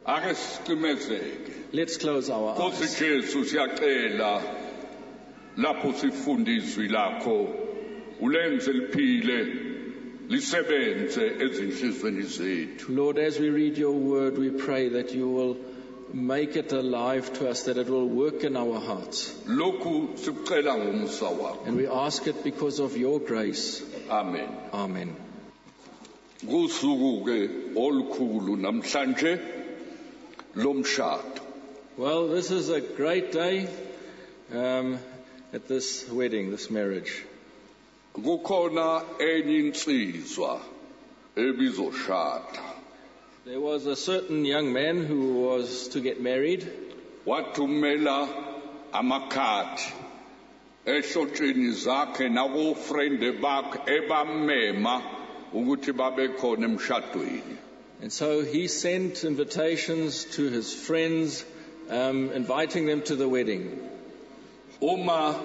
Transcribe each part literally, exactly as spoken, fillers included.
Ake siqimezeke. Let's close our Nkosi eyes. Jesu siyacela lapho sifunda izwi lakho ulenze liphile lisebenze ezinhlizweni zethu. Lord, as we read your word, we pray that you will make it alive to us, that it will work in our hearts. Lokhu sikucela ngomsa wakho. And we ask it because of your grace. Amen. Amen. Kusuku ke olukhulu namhlanje lomshado. Well, this is a great day um, at this wedding, this marriage. Kukhona enye insizwa ebizoshada. There was a certain young man who was to get married. Wathumela amakhadi ehlotsheni zakhe nakufrende bakhe ebamema ukuthi babe khona emshadweni. And so he sent invitations to his friends, um, inviting them to the wedding. Uma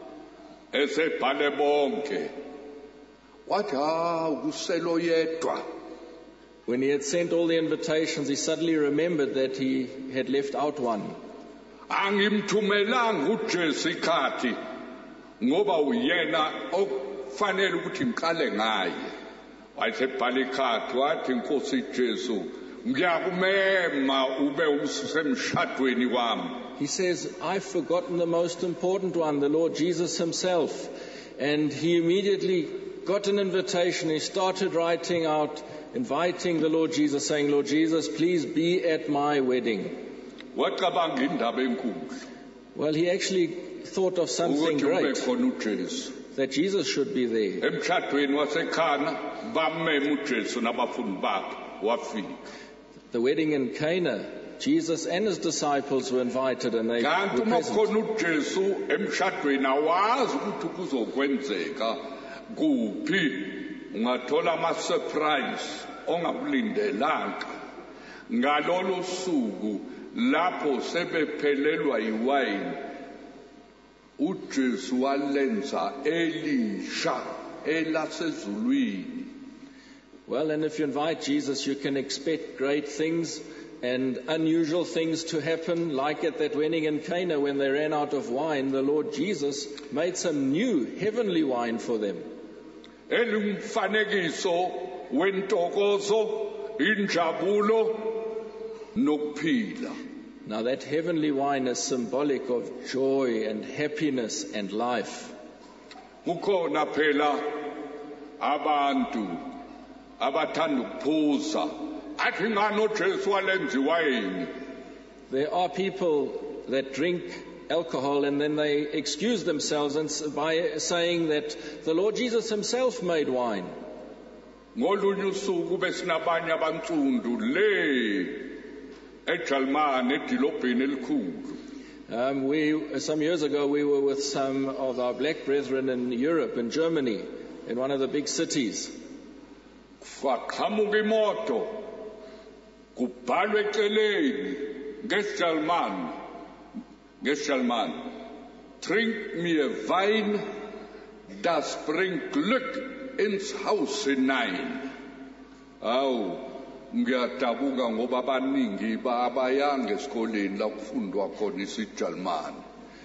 esebhale bonke wathi ha kuselo yedwa. When he had sent all the invitations, he suddenly remembered that he had left out one. Angimthumelanga uJesu ikhadi ngoba uyena okufanele ukuthi ngiqale ngaye. Wayesebhala ikhadi wathi Nkosi Jesu ngiyakumema ube usemshadweni wami. He says, I've forgotten the most important one, the Lord Jesus himself. And he immediately got an invitation. He started writing out, inviting the Lord Jesus, saying, Lord Jesus, please be at my wedding. Wacabanga indaba enkulu Well, he actually thought of something ukuthi ube great, khona uJesu. that Jesus should be there. Emshadweni wasekhana bamema uJesu nabafundi bakhe wafika. The wedding in Cana, Jesus and his disciples were invited and they Kanti were uma present. khona uJesu emshadweni awazi ukuthi kuzokwenzeka kuphi. Ungathola ama surprise ongakulindelanga. Ngalolo suku lapho sebephelelwa yiwayini uJesu walenza elisha elasezulwini. Well, and if you invite Jesus, you can expect great things and unusual things to happen, like at that wedding in Cana when they ran out of wine. The Lord Jesus made some new heavenly wine for them. Elumfanekiso wentokozo, injabulo nokuphila. Now that heavenly wine is symbolic of joy and happiness and life. Kukhona phela abantu abathanda ukuphuza athi ngani uJesu walenza iwayini. There are people that drink alcohol and then they excuse themselves and s- by saying that the Lord Jesus himself made wine. Ngolunye usuku besinabanye abantsundu le eJalimane edilobheni elikhulu. Um, we, some years ago, we were with some of our black brethren in Europe, in Germany, in one of the big cities. Kwaqhamuka imoto kubhalwe eceleni ngesiJalimane ngesiJalimane, drink me a Wein, das bringt Glück ins Haus hinein. Awu ngiyadabuka ngoba abaningi babayanga esikoleni la kufundwa khona isiJalimane.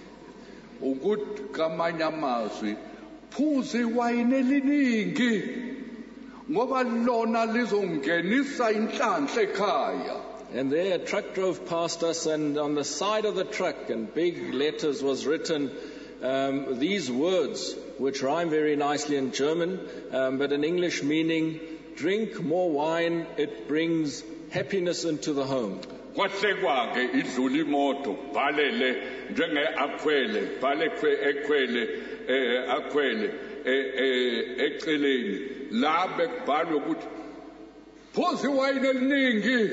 Ukuthi kamanye amazwi phuza iwayini eliningi ngoba lona lizongenisa inhlanhla ekhaya. And there a truck drove past us, and on the side of the truck, in big letters, was written um, these words, which rhyme very nicely in German, um, but in English meaning, drink more wine, it brings happiness into the home. Kwahlekwa ke idlula imoto bhalele njenge akhwele bhale ekhwele eh akhwele eh eceleni la bekubhalwe ukuthi phuza iwayini eliningi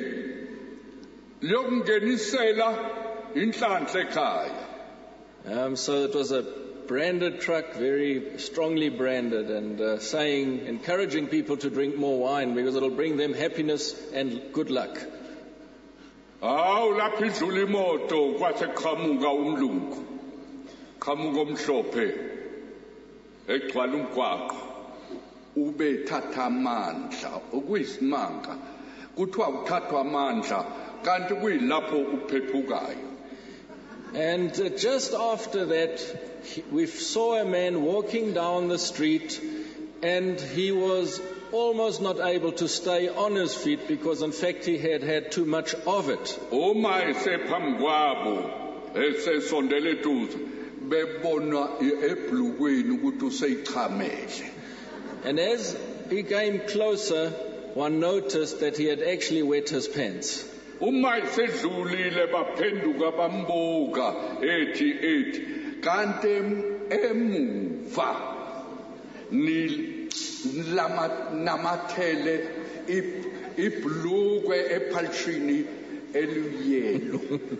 lokungenisela inhlanhla ekhaya. Um, so it was a branded truck, very strongly branded, and uh, saying, encouraging people to drink more wine because it'll bring them happiness and good luck. Awu lapho idlula imoto kwase qhamuka umlungu qhamuka omhlophe egcwala umgwaqo ube thatha amandla okuyisimanga kuthiwa uthathwa amandla kanti kuyilapho uphephukayo. And uh, just after that, he, we saw a man walking down the street, and he was almost not able to stay on his feet because, in fact, he had had too much of it. Uma esephambi kwabo esesondele eduze bebona ebhlukweni ukuthi useyichamele. And as he came closer, one noticed that he had actually wet his pants. Uma esedlulile baphenduka bambuka ethi ethi kanti emuva ni lama namathele ibhlukwe ephalshini eliyelo.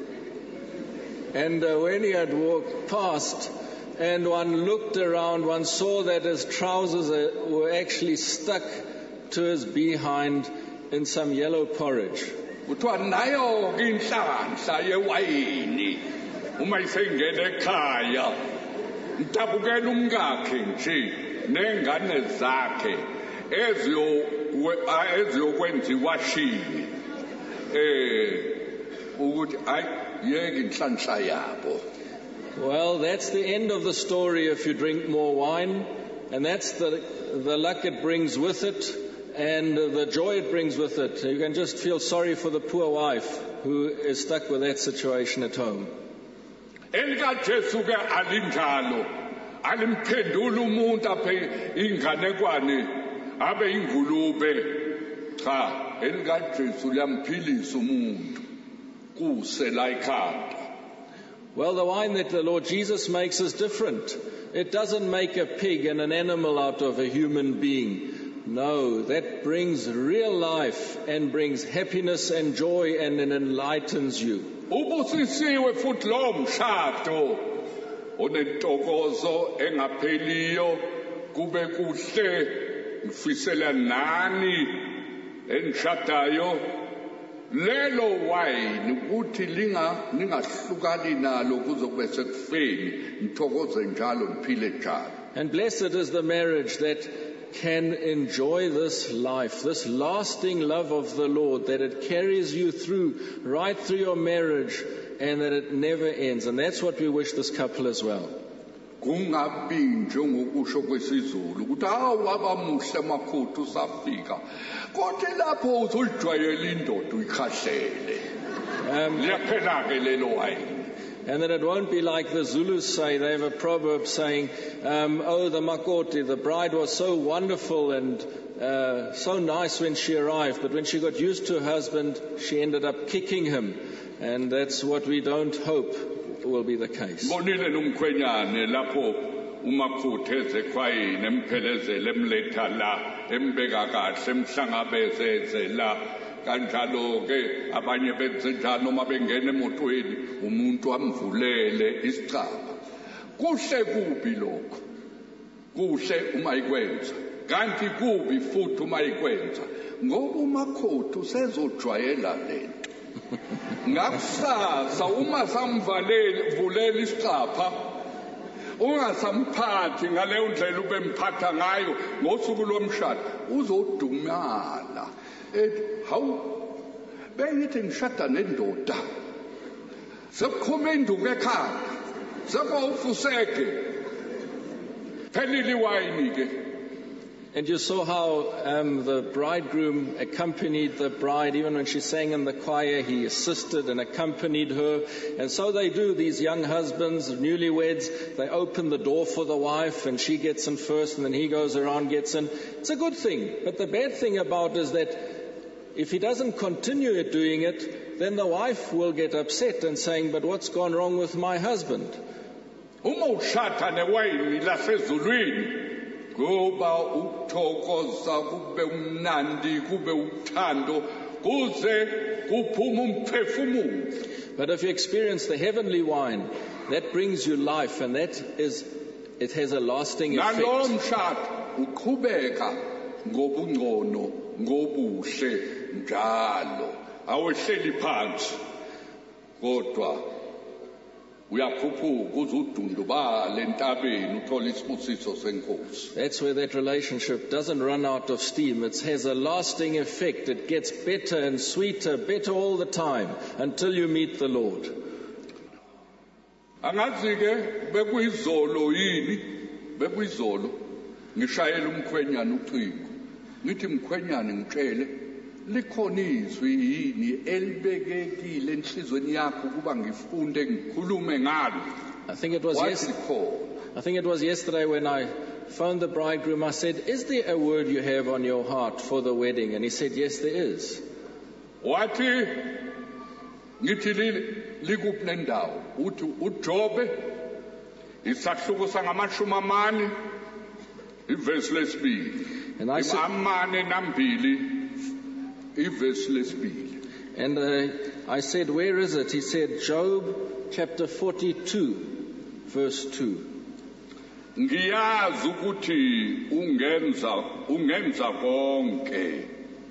And uh, when he had walked past and one looked around, one saw that his trousers uh, were actually stuck to his behind in some yellow porridge. Kuthiwa nayo inhlanhla yewayini uma isengena ekhaya mtabukela umkakhe nje nengane zakhe eziyo eziyokwenziwa shini eh ukuthi ay yeke inhlanhla yabo. Well, that's the end of the story if you drink more wine, and that's the the luck it brings with it and the joy it brings with it. You can just feel sorry for the poor wife who is stuck with that situation at home. Elika Jesu ke alinjalo alimphendula umuntu aphe inganekwane abe ingulube cha elika Jesu liyamphilisa umuntu kuse la ikhanda. Well, the wine that the Lord Jesus makes is different. It doesn't make a pig and an animal out of a human being. No, that brings real life and brings happiness and joy and it enlightens you. Ubusisiwe futhi lo mshado onentokozo engapheliyo kube kuhle ngifisela nani enshadayo lelo wine ukuthi linga ningahlukani nalo kuzokube sekufeni nithokoze njalo niphile njalo. And blessed is the marriage that can enjoy this life, this lasting love of the Lord, that it carries you through, right through your marriage, and that it never ends. And that's what we wish this couple as well. Kungabi njengokusho kwesizulu ukuthi hawu abamuhle makhothi usafika kodwa lapho uzojwayela indoda uyikhahlele liyaphela ke lelo wine. And that it won't be like the Zulus say. They have a proverb saying, um, oh, the makoti, the bride was so wonderful and uh, so nice when she arrived, but when she got used to her husband, she ended up kicking him. And that's what we don't hope will be the case. Bonile nomkhwenyane lapho umakhothi ezekhwayini emphelezele emletha la embeka kahle emhlangabezeze la kanjalo ke abanye benze njalo noma bengena emotweni umuntu amvulele isicaba. Kuhle kubi lokho, kuhle uma ikwenza kanti kubi futhi uma ikwenza ngoba umakhothi usezojwayela lento. Ngakusasa uma samvalele vulela isicapha ungasamphathi ngaleyo ndlela ube mphatha ngayo ngosuku lomshado uzodumala ethi hawu bengithi ngishada nendoda sekukhoma induku ekhaya sekufuseke phelile iwayini ke. And you saw how um, the bridegroom accompanied the bride. Even when she sang in the choir, he assisted and accompanied her. And so they do, these young husbands, newlyweds. They open the door for the wife and she gets in first and then he goes around, gets in. It's a good thing. But the bad thing about it is that if he doesn't continue doing it, then the wife will get upset and saying, but what's gone wrong with my husband? Uma ushada newayini lasezulwini kuba ukuthokoza kube umnandi kube uthando kuze kuphuma umphefumulo. But if you experience the heavenly wine, that brings you life, and that is, it has a lasting effect. Nalo mshado uqhubeka ngobungcono ngobuhle njalo awuhleli phansi kodwa uyaphuphuka uze udundubale entabeni uthole isibusiso senkosi. That's where that relationship doesn't run out of steam. It has a lasting effect. It gets better and sweeter, better all the time, until you meet the Lord. Angazi ke bekuyizolo yini bekuyizolo ngishayela umkhwenyana ucingo ngithi mkhwenyana ngicela likhona izwi yini elibekekile enhlizweni yakho kuba ngifunde ngikhulume ngalo. I think it was yesterday. I think it was yesterday when I phoned the bridegroom. I said, "Is there a word you have on your heart for the wedding?" And he said, "Yes, there is." Wathi ngithi likuphi nendawo uthi uJobe isahluko sangamashumi amane ivesi lesibili amane nambili ivesi lesibili. And uh, I said, "Where is it?" He said, Job chapter forty-two, verse two. Ngiyazi ukuthi ungenza ungenza konke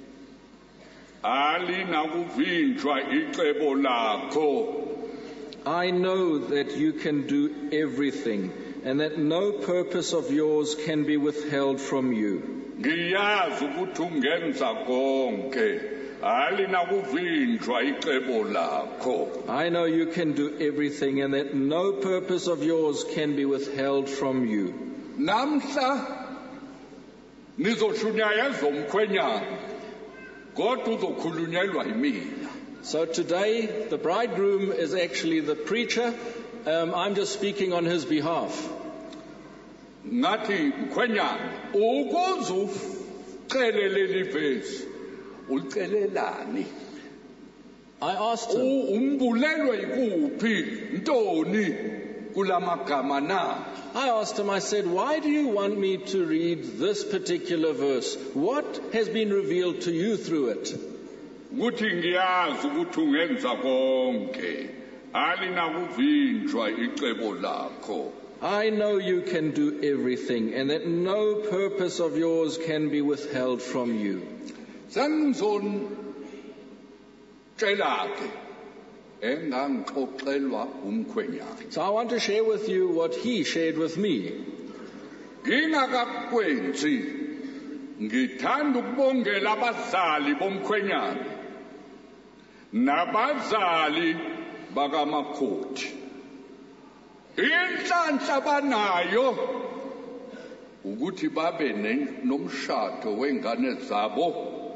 ali nakuvinjwa icebo lakho. I know that you can do everything, and that no purpose of yours can be withheld from you. Ngiyazi ukuthi ungenza konke ali nakuvinjwa icebo lakho. I know you can do everything, and that no purpose of yours can be withheld from you. Namhla nizoshunyaya zomkhwenyana kodwa uzokhulunyelwa yimina. So today the bridegroom is actually the preacher. Um, I'm just speaking on his behalf. Ngathi mkhwenyana ukuze ucele leli vesi ulicelelani? I asked him, umbulelwe yikuphi ntoni kulamagama na? I asked him, I said, "Why do you want me to read this particular verse? What has been revealed to you through it?" Ukuthi ngiyazi ukuthi ungenza konke ali nakuvinjwa icebo lakho. I know you can do everything, and that no purpose of yours can be withheld from you. Sangizon tshela-ke engangixoxelwa umkhwenyana. So I want to share with you what he shared with me. Ngingakakwenzi ngithanda ukubongela abazali bomkhwenyana nabazali bakamakhothi. Inhlanhla banayo ukuthi babe nomshado wengane zabo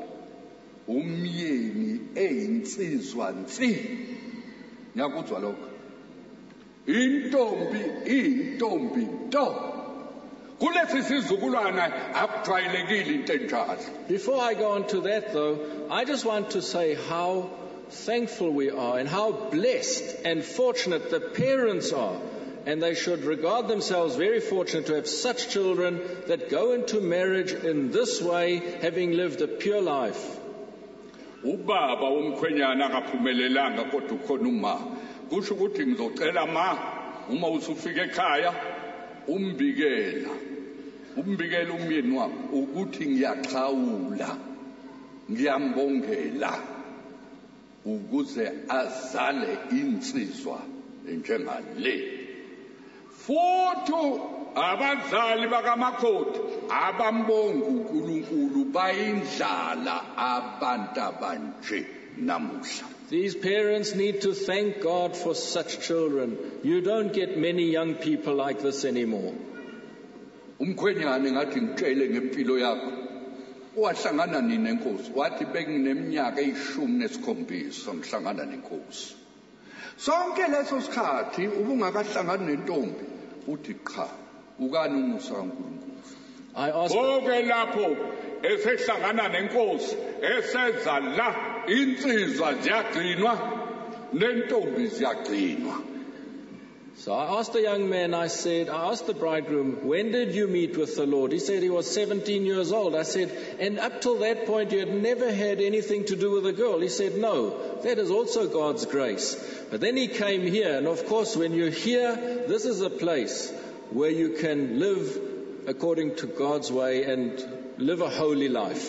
umyeni eyinsizwa nsi. Ngiyakuzwa lokho. Intombi intombi nto. Kulesi sizukulwana akujwayelekile into enjalo. Before I go on to that though, I just want to say how thankful we are and how blessed and fortunate the parents are. And they should regard themselves very fortunate to have such children that go into marriage in this way, having lived a pure life. Ubaba umkhwenyana akaphumelelanga kodwa ukhona uma. Kusho ukuthi ngizocela ma uma usufika ekhaya umbikela. Umbikela umyeni wami ukuthi ngiyaxhawula. Ngiyambongela ukuze azale insizwa njengale. Futhi abazali bakamakhothi abambonga uNkulunkulu bayindlala abantu abanje namuhla. These parents need to thank God for such children. You don't get many young people like this anymore. Umkhwenyana ngathi ngitshele ngempilo yakho. Wahlangana nini nenkosi? Wathi bengineminyaka eyishumi nesikhombisa ngihlangana nenkosi. Sonke leso sikhathi ubungakahlangani nentombi uthi cha ukani umusa kaNkulunkulu. I asked Bonke lapho esehlangana nenkosi eseza la insizwa ziyagcinwa nentombi ziyagcinwa. So I asked the young man, I said, I asked the bridegroom, when did you meet with the Lord? He said he was seventeen years old. I said, and up till that point you had never had anything to do with a girl? He said, no, that is also God's grace. But then he came here, and of course when you're here, this is a place where you can live according to God's way and live a holy life.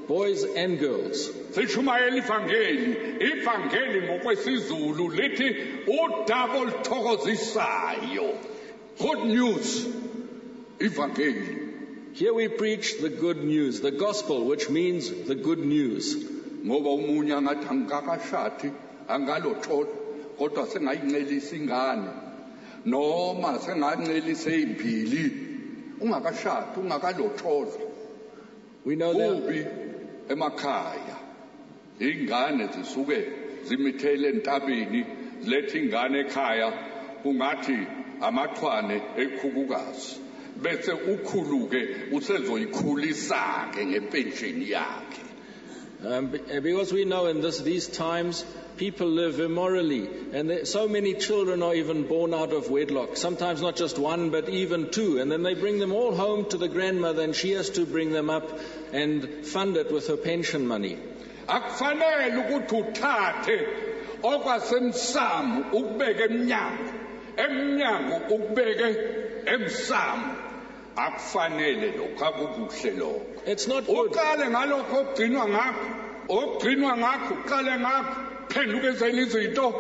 boys and girls. Sishumayela ivangeli, ivangeli ngokwesiZulu lithi udaba oluthokozisayo. Good news, ivangeli. Here we preach the good news, the gospel, which means the good news. Ngoba umunye angathi angikakashadi angalothola kodwa sengayincelisa ingane noma sengancelisa impili ungakashadi ungakalothola. We know that Kubi emakhaya ingane zisuke zimithele entabeni zilethe ingane ekhaya ungathi amaqhwane ekhukukazi bese ukhuluke usezoyikhulisa ke ngepension yakhe. Um, because we know in this, these times people live immorally, and there, so many children are even born out of wedlock, sometimes not just one but even two, and then they bring them all home to the grandmother and she has to bring them up and fund it with her pension money. Akufanele ukuthi uthathe okwasemsamo ukubeke emnyango emnyango ukubeke emsamo akufanele lokho akukuhle lokho. It's not good. Uqale ngalokho ogcinwa ngakho ogcinwa ngakho uqale ngakho phenduka ezinye izinto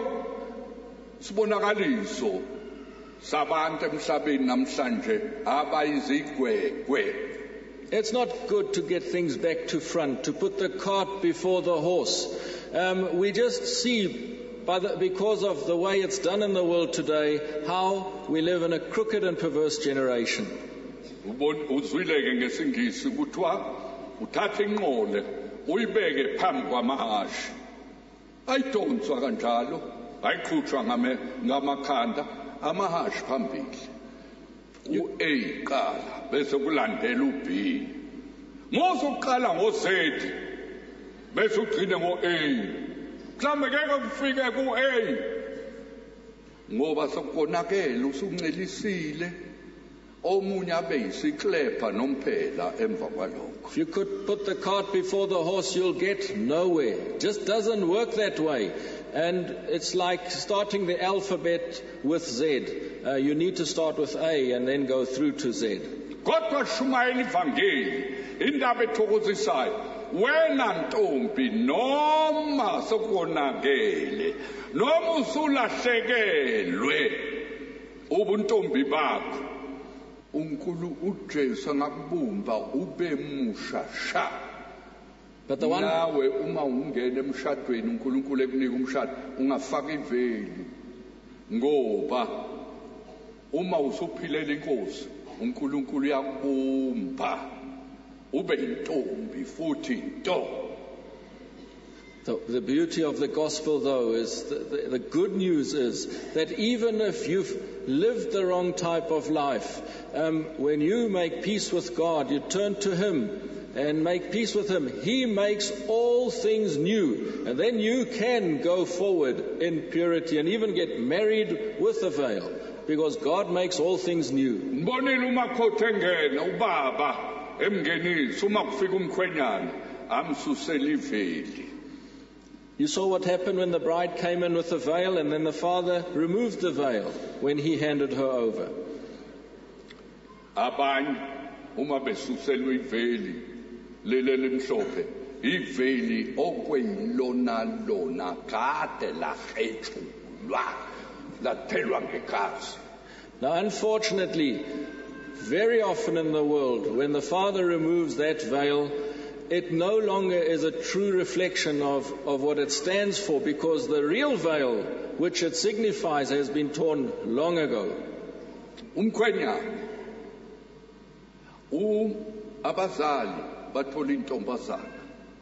sibonakaliso sabantu emhlabeni namhlanje abayizigwegwe. It's not good to get things back to front, to put the cart before the horse. Um, we just see, by the, because of the way it's done in the world today, how we live in a crooked and perverse generation. Uzwileke ngesingisi kuthiwa uthatha inqole uyibeke phambi kwamahashi ayidonswa kanjalo ayikhutshwa ngamakhanda amahashi phambili u-A qala bese kulandela u-B mosoqala ngo-Z bese ugcine ngo-A mhlawumbe keke kufike ku-A ngoba sokonakele usuncelisile omunye abe yisiklepha nomphela emva kwalokho. If you could put the cart before the horse, you'll get nowhere. It just doesn't work that way. And it's like starting the alphabet with Z. Uh, you need to start with A and then go through to Z. Kodwa shumayela ivangeli indaba ethokozisayo wena ntombi noma sokonakele noma usulahlekelwe ubuntombi bakho uNkulu uJesu angakubumba ube musha sha. But the one nawe uma ungena emshadweni uNkulunkulu ekunika umshado ungafaka iveli ngoba uma usuphilela inkosi uNkulunkulu yakubumba ube intombi futhi into. The, the beauty of the gospel, though, is the, the, the good news is that even if you've lived the wrong type of life, um, when you make peace with God, you turn to Him and make peace with Him, He makes all things new. And then you can go forward in purity and even get married with a veil, because God makes all things new. Mbonile umakhothi engena ubaba emngenisa uma kufika umkhwenyana amsusela iveli. You saw what happened when the bride came in with the veil, and then the father removed the veil when he handed her over. Abanye uma besuselwe iveli lele limhlophe iveli okweyilona lona kade lakhethulwa lathelwa ngegazi. Now, unfortunately, very often in the world, when the father removes that veil, it no longer is a true reflection of, of what it stands for, because the real veil, which it signifies, has been torn long ago. Umkhwenyana u abazali bathola intombazana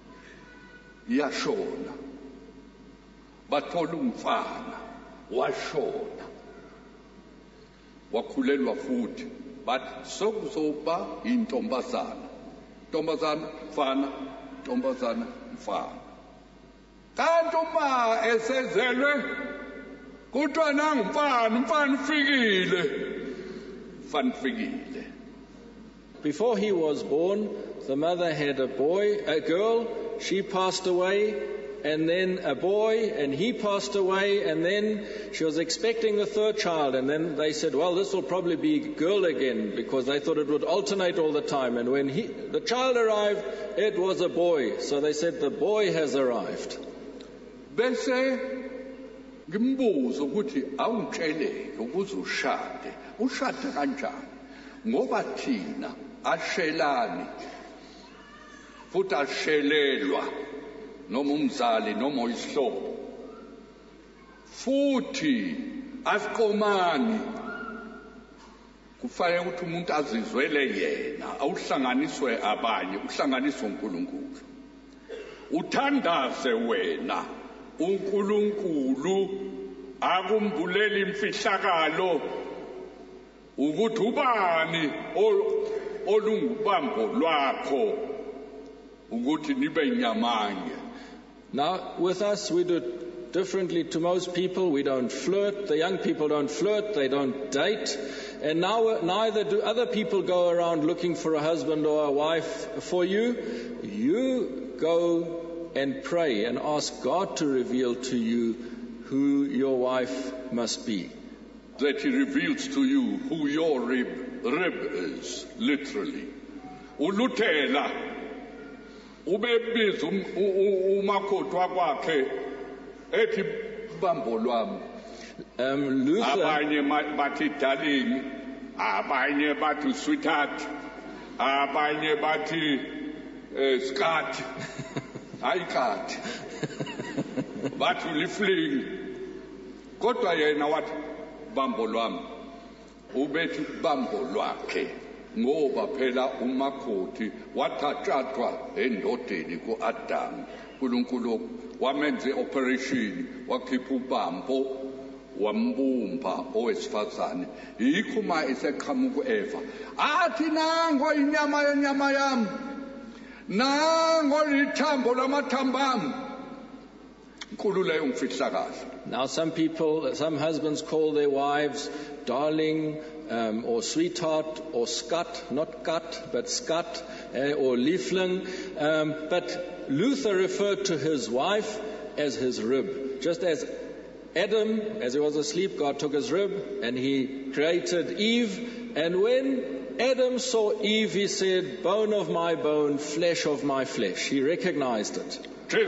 yashona bathola umfana washona wakhulelwa futhi but sokuzoba intombazana ntombazana mfana ntombazana mfana kanti uma esezelwe kuthiwa nangu mfana mfana ufikile mfana ufikile. Before he was born, the mother had a boy, a girl. She passed away. and then a boy, and he passed away, and then she was expecting the third child, and then they said, well, this will probably be a girl again, because they thought it would alternate all the time. And when he, the child arrived, it was a boy. So they said, the boy has arrived. Bese ngimbuzo ukuthi awungitsheleke ukuze ushade. Ushade kanjani? Ngoba thina ashelani futhi ashelelwa noma umzali noma isihlobo. Futhi asiqomani. Kufanele ukuthi umuntu azizwele yena, awuhlanganiswe abanye, uhlanganiswe uNkulunkulu. Uthandaze wena uNkulunkulu akumbuleli imfihlakalo ukuthi ubani olungubambo lwakho ukuthi nibe nyamanye. Now, with us, we do it differently to most people. We don't flirt. The young people don't flirt. They don't date. And now, neither do other people go around looking for a husband or a wife for you. You go and pray and ask God to reveal to you who your wife must be. That He reveals to you who your rib, rib is, literally. Uluthela ubebiza umakoti wakwakhe ethi bambo lwami. Um, Luther, abanye bathi darling, abanye bathi sweetheart, abanye bathi skirt, hayi kat, bathi ulifling. Kodwa yena wathi bambo lwami, ubethi bambo lwakhe. Ngoba phela umakoti wathathwa endodeni ku-Adam. uNkulunkulu wamenza operation wakhipha ubambo wambumba owesifazane. Yikho ma eseqhamuka Eva athi nango inyama yenyama yami, nango lithambo lamathambo ami. Nkulu leyo umfihlakazi. Now some people, some husbands call their wives darling, um, or sweetheart, or scut, not cut, but scut, uh, or liefling. Um, but Luther referred to his wife as his rib. Just as Adam, as he was asleep, God took his rib and he created Eve. And when Adam saw Eve, he said, bone of my bone, flesh of my flesh. He recognized it.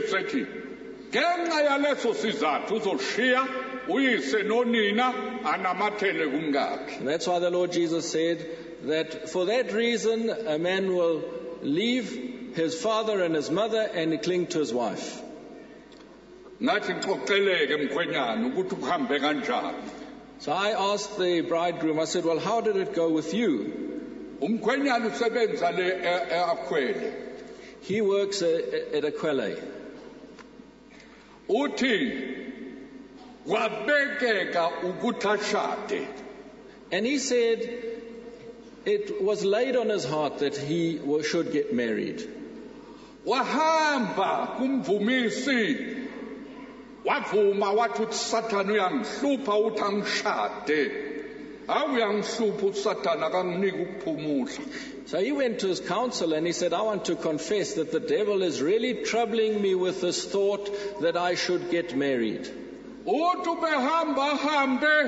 Ngenxa yaleso sizathu uzoshiya uyise nonina anamathele kumkakhe. And that's why the Lord Jesus said that for that reason a man will leave his father and his mother and cling to his wife. Nathi ngixoxeleke mkhwenyana ukuthi kuhambe kanjani. So I asked the bridegroom, I said, well, how did it go with you? Umkhwenyana usebenza le eAkwele. He works at Aquile. Uthi wabekeka ukuthi ashade. And he said it was laid on his heart that he should get married. Wahamba kumvumisi wavuma wathi uSathane uyangihlupha uthi angishade. Awuyangihlupha uSathane akanginiki ukuphumula. So he went to his counsel and he said, I want to confess that the devil is really troubling me with this thought that I should get married. Uthi ubehamba hambe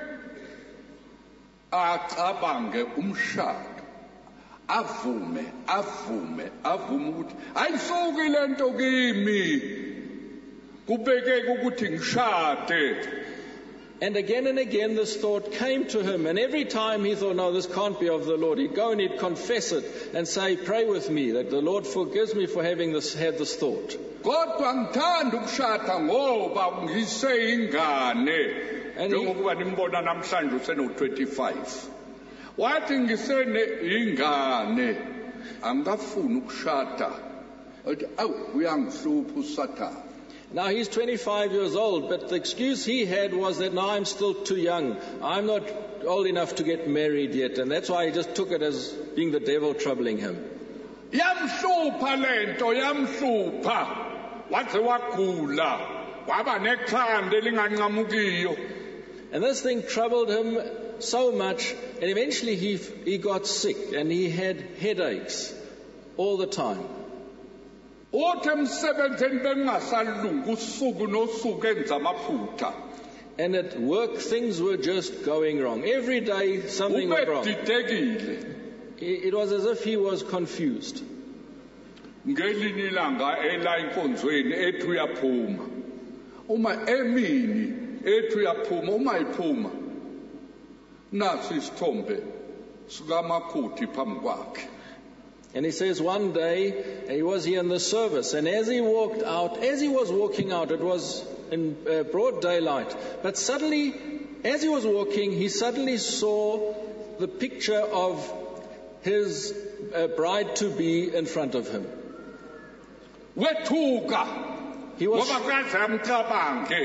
acabange umshado. Avume, avume, avume ukuthi ayisuki lento kimi. Kubekeke ukuthi ngishade. And again and again this thought came to him, and every time he thought, no, this can't be of the Lord, he'd go and he'd confess it and say, pray with me that the Lord forgives me for having this, had this thought. Kodwa ngithanda ukushada ngoba ngise ingane. Njengokuba nimbona namhlanje useno twenty-five. Wathi ngisene ingane angafuni ukushada. Athi awu uyangihlupha uSathane. Now he's twenty-five years old, but the excuse he had was that now I'm still too young. I'm not old enough to get married yet, and that's why he just took it as being the devil troubling him. Yamhlupha lento, yamhlupha. Wathi wagula, waba nekhanda elinganqamukiyo. And this thing troubled him so much, and eventually he he got sick, and he had headaches all the time. Othi emsebenzini bengasalunga usuku nosuku enza amaphutha. And at work, things were just going wrong. Every day, something went wrong. Ubedidekile. It it was as if he was confused. Ngelinye ilanga ela inkonzweni ethi uyaphuma. Uma emini ethi uyaphuma, uma iphuma nasi isithombe sikamakhuthi phambi kwakhe. And he says one day he was here in the service, and as he walked out, as he was walking out, it was in uh, broad daylight, but suddenly, as he was walking, he suddenly saw the picture of his uh, bride-to-be in front of him. Wethuka. He was, Ngoba kaze amcabange.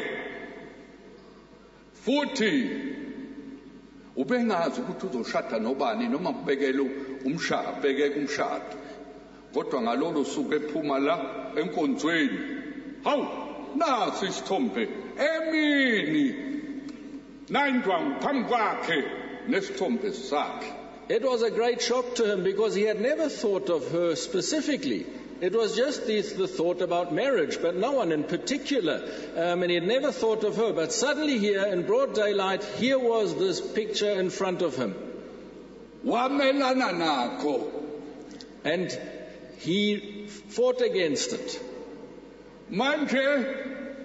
Futhi ubengazi ukuthi uzoshada nobani noma kubekela umshado, beke kumshado. Kodwa ngalolu suku ephuma la enkonzweni. Hawu, nasi isithombe emini nayindwangu phambi kwakhe nesithombe sakhe. it was a great shock to him because he had never thought of her specifically. It was just the, the thought about marriage, but no one in particular. Um, and he had never thought of her. But suddenly here, in broad daylight, here was this picture in front of him. Wamelana nakho. And he fought against it. Manje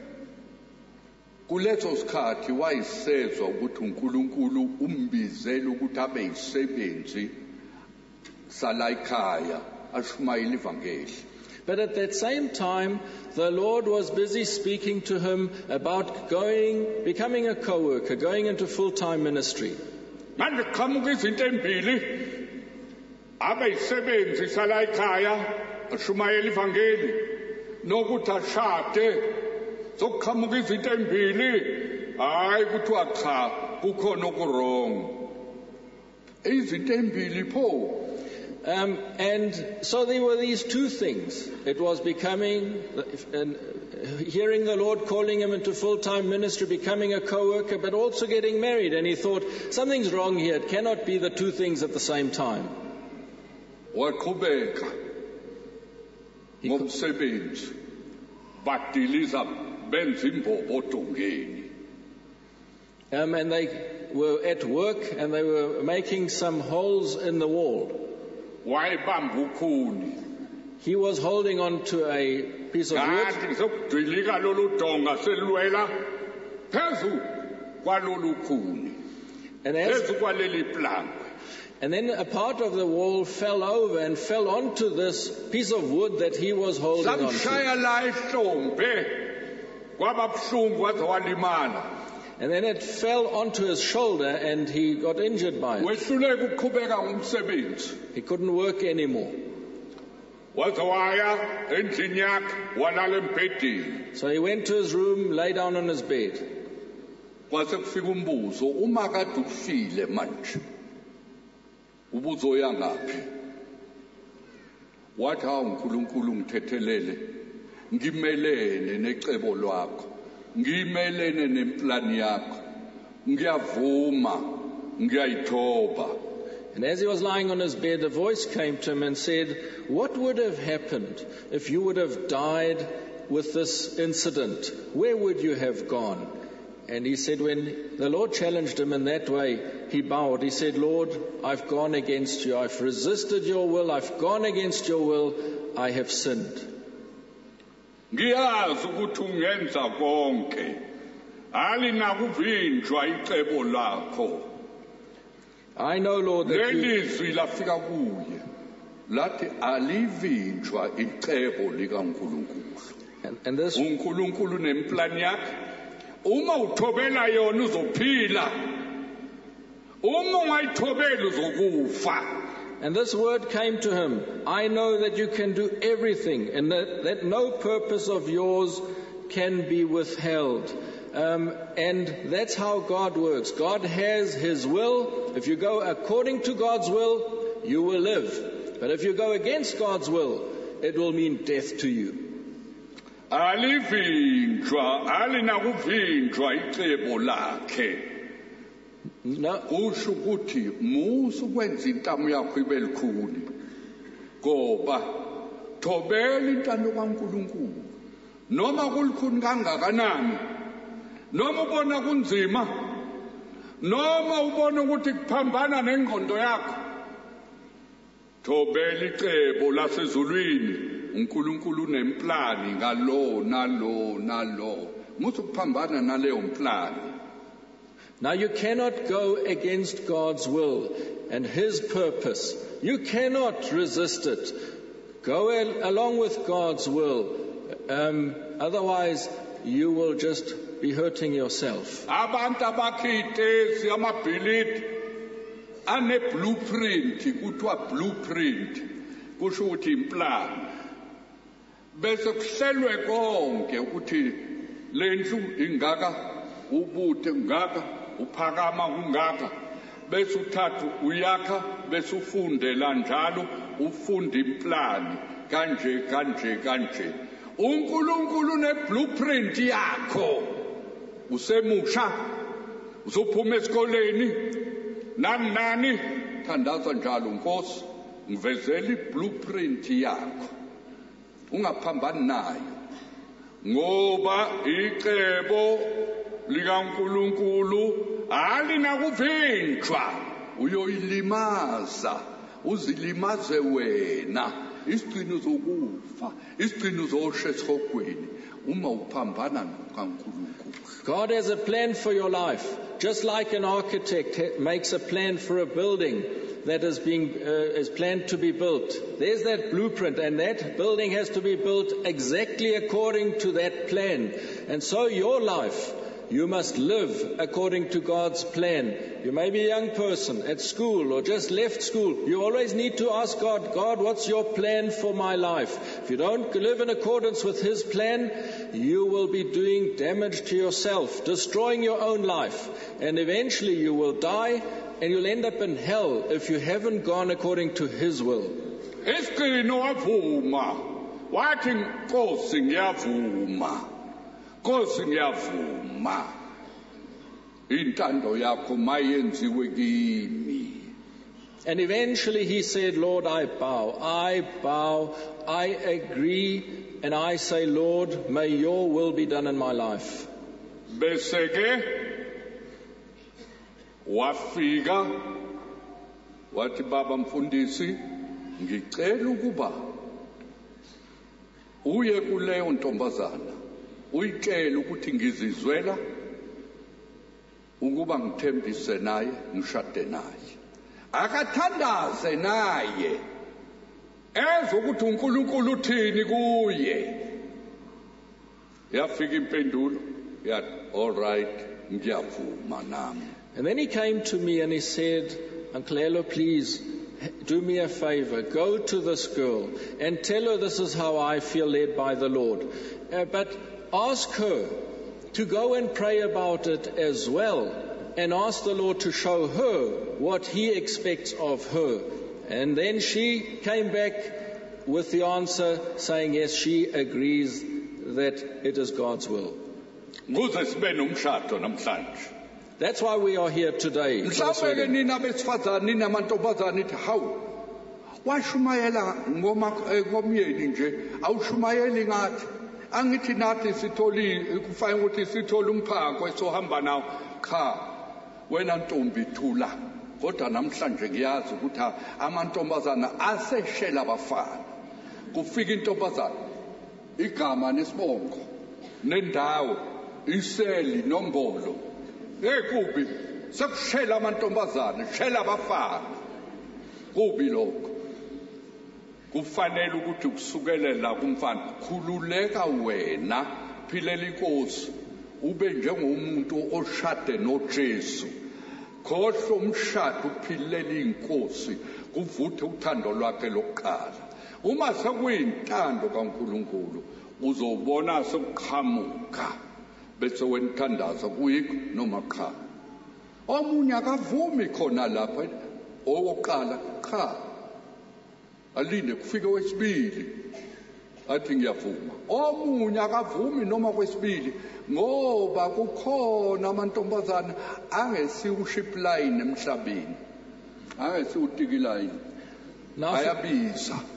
kuleso sikhathi wayisezwa ukuthi uNkulunkulu umbizela ukuthi abe yisebenzi sala ekhaya ashumayela ivangeli. But at that same time, the Lord was busy speaking to him about going, becoming a co-worker, going into full-time ministry. Manje qhamuka izinto embili abe yisebenzi sala ekhaya ashumayela ivangeli nokuthi ashade sokuqhamuka izinto embili hayi kuthiwa cha kukhona okurong. Izinto embili pho. Um, and so there were these two things. It was becoming, and hearing the Lord calling him into full-time ministry, becoming a co-worker, but also getting married. And he thought, something's wrong here. It cannot be the two things at the same time. Waqhubeka ngomsebenzi badiliza benza imbobo dongeni. Um, and they were at work and they were making some holes in the wall. Wayebamba ukhuni. He was holding on to a piece of wood. Ngathi sokudilika lolu donga selwela phezu kwalolu khuni. And as Phezu kwaleli plank. And then a part of the wall fell over and fell onto this piece of wood that he was holding on to. Samshaya la ihlombe kwaba buhlungu waze walimala. And then it fell onto his shoulder and he got injured by it. Wehluleka ukuqhubeka ngomsebenzi. He couldn't work anymore. Waze waya endlini yakhe walala embhedeni. So he went to his room, lay down on his bed. Kwase kufika umbuzo, uma kade ufile manje ubuzoya ngaphi? Wathi hawu uNkulunkulu ngithethelele ngimelene necebo lwakho. Ngimelene nemplani yakho. Ngiyavuma, ngiyayithoba. And as he was lying on his bed, a voice came to him and said, what would have happened if you would have died with this incident? Where would you have gone? And he said, when the Lord challenged him in that way, he bowed. He said, Lord, I've gone against you. I've resisted your will. I've gone against your will. I have sinned. Ngiyazi ukuthi ungenza konke. Alinakuvinjwa icebo lakho. I know, Lord, that you... Lelizwi lafika kuye. Lathi alivinjwa icebo likaNkulunkulu. And, and this... uNkulunkulu nemplani yakhe. Uma uthobela yona uzophila. Uma ungayithobela uzokufa. And this word came to him. I know that you can do everything and that, that no purpose of yours can be withheld. Um, and that's how God works. God has His will. If you go according to God's will, you will live. But if you go against God's will, it will mean death to you. Alivinjwa, alinakuvinjwa icebo lakhe. No. Kusho ukuthi musu kwenza intamo yakho ibe likhuni ngoba thobela intando kaNkulunkulu noma kulikhuni kangakanani, noma ubona kunzima, noma ubona ukuthi kuphambana nengqondo yakho. Thobela icebo lasezulwini, uNkulunkulu unemplani ngalo nalo nalo. Musu kuphambana naleyo mplani. Now you cannot go against God's will and His purpose. You cannot resist it. Go al- along with God's will. Um, otherwise, you will just be hurting yourself. Abantu abakhithe siyamabhilidi ane blueprint, kuthiwa blueprint, kusho ukuthi implan. Bese kuhlelwe konke ukuthi lendlu ingaka, ubude ngaka, uphakama kungaka. Bese uthathu uyakha, bese ufundela njalo, ufunda implani kanje kanje kanje. uNkulunkulu ne blueprint yakho. Usemusha, uzophuma esikoleni, nani nani, thandaza njalo Nkosi, ngivezela iblueprint yakho. Ungaphambani nayo. Ngoba icebo likaNkulunkulu alinakuvinjwa, uyoyilimaza, uzilimaze wena. Isigcino zokufa, isigcino zoshe esihogweni uma uphambana nokaNkulunkulu. God has a plan for your life, just like an architect ha- makes a plan for a building that is being uh, is planned to be built. There's that blueprint, and that building has to be built exactly according to that plan. And so your life, you must live according to God's plan. You may be a young person at school or just left school. You always need to ask God, God, what's your plan for my life? If you don't live in accordance with His plan, you will be doing damage to yourself, destroying your own life. And eventually you will die and you'll end up in hell if you haven't gone according to His will. Isigcino wavuma, wathi Nkosi ngiyavuma. Nkosi ngiyavuma, intando yakho mayenziwe kimi. And eventually he said, Lord, I bow, I bow, I agree, and I say, Lord, may your will be done in my life. Bese ke wafika wathi baba mfundisi, ngicela ukuba uye kuleyo ntombazana uyitshela ukuthi ngizizwela ukuba ngithembise naye, ngishade naye, akathandaze naye ezwe ukuthi uNkulunkulu uthini kuye. Yafika impendulo yathi all right, ngiyavuma nami. And then he came to me and he said, Uncle Elo, please do me a favor. Go to this girl and tell her this is how I feel led by the Lord. Uh, but ask her to go and pray about it as well, and ask the Lord to show her what He expects of her. And then she came back with the answer saying, yes, she agrees that it is God's will. That's why we are here today. Mhlawumbe nina besifazane nina amantombazane ithi hawu washumayela ngomyeni nje awushumayeli ngathi. Angithi nathi sitholi kufanele ukuthi sithole umphako esohamba nawo cha wena ntombi thula. Kodwa namhlanje ngiyazi ukuthi amantombazana aseshela abafana. Kufika intombazana igama nesibongo nendawo iseli nombolo ekubi sekushela amantombazana shela abafana kubi lokho. Kufanele ukuthi ukusukelela kumfana khululeka wena philela inkosi ube njengomuntu oshade noJesu. Khohlo umshado ukuphilela inkosi kuvuthe uthando lwakhe lokuqala. Uma sekuyintando kaNkulunkulu uzobona sekuqhamuka bese wenithandaza kuyikho noma cha. Omunye akavumi khona lapha owokuqala cha. Alinde kufika wesibili athi ngiyavuma. Omunye akavumi noma kwesibili ngoba kukhona amantombazana angesiuship line emhlabeni, angesiutiki line, ayabiza.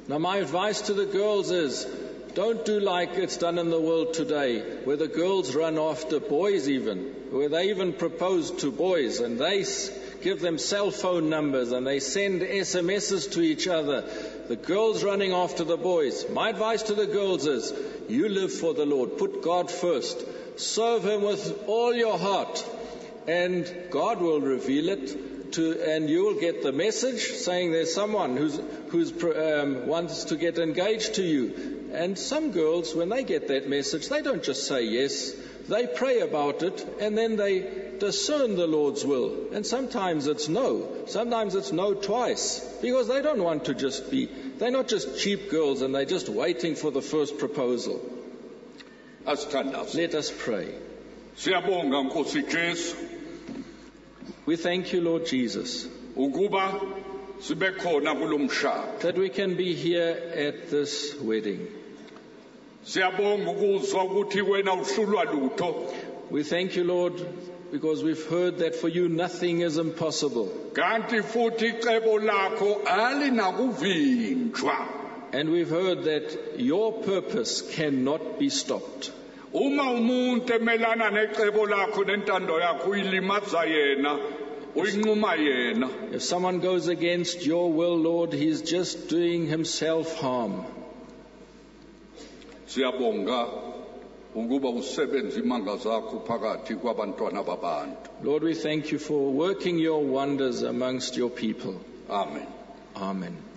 Now my advice to the girls is, don't do like it's done in the world today, where the girls run after boys even, where they even propose to boys and they give them cell phone numbers and they send S M Ses to each other. The girls running after the boys. My advice to the girls is, you live for the Lord. Put God first. Serve Him with all your heart. And God will reveal it to, and you will get the message saying there's someone who's, who's um, wants to get engaged to you. And some girls, when they get that message, they don't just say yes. They pray about it, and then they discern the Lord's will. And sometimes it's no. Sometimes it's no twice. Because they don't want to just be, they're not just cheap girls and they're just waiting for the first proposal. Let us pray. We thank you, Lord Jesus, that we can be here at this wedding. We thank you, Lord, because we've heard that for you nothing is impossible. And we've heard that your purpose cannot be stopped. If someone goes against your will, Lord, he's just doing himself harm. Lord, we thank you for working your wonders amongst your people. Amen. Amen.